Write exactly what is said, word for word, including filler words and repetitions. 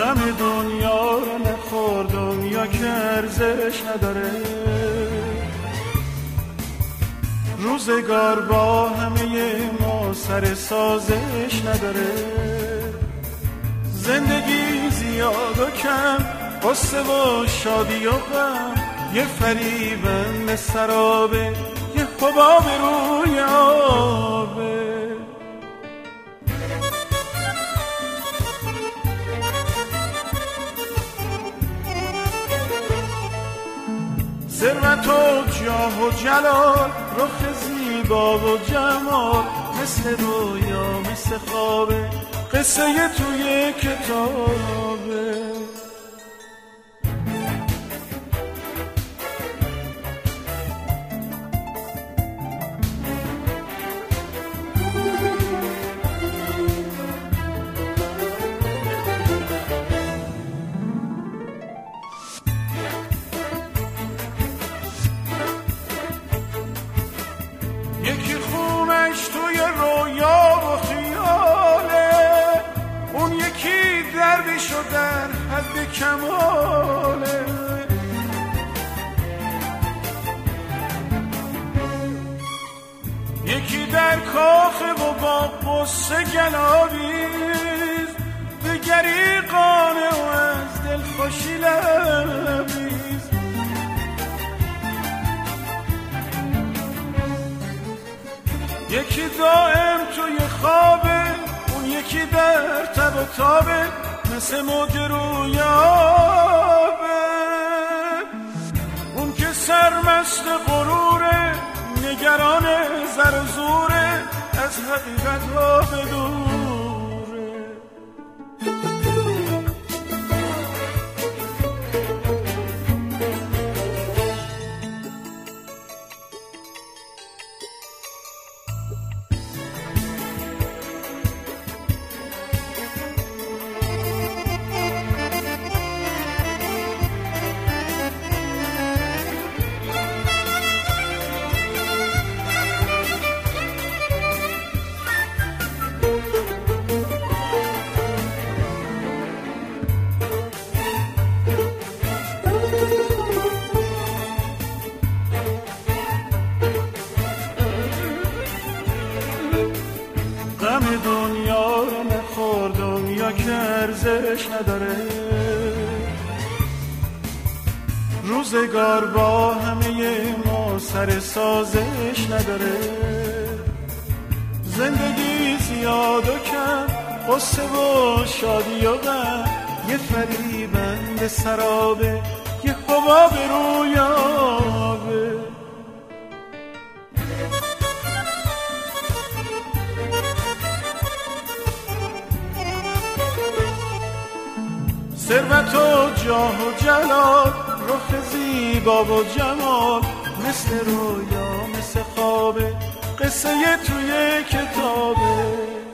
غم دنیا رو نخور، دنیا که ارزش نداره. روزگار با همه ما سر سازش نداره. زندگی زیاد و کم، قصه و شادی و غم، یه فریبند سرابه، یه حباب روی آبه. ثروت و جاه و جلال، رخ زیبا و جمال، مثل رویا مثل خوابه، قصه توی کتابه. یکی خونش توی رویا و خیاله، اون یکی دردش و در حد کماله. یکی در کاخه و با قصه گلاویز، دیگری قانه و از دل خوشی لبیز. یکی دائم توی خوابه، اون یکی در تب و تابه، مثل موج رویابه. اون که سرمست غروره، نگران زر و زوره، از حقیقت ها بدوره. غم دنیا رو نخور، دنیا که ارزش نداره. روزگار با همه ما سر سازش نداره. زندگی زیاد و کم، قصه و شادی و غم، یه فریبند سرابه، یه حباب روی آبه. ثروت و جاه و جلال، رخ زیبا و جمال، مثل رویا مثل خوابه، قصه توی کتابه.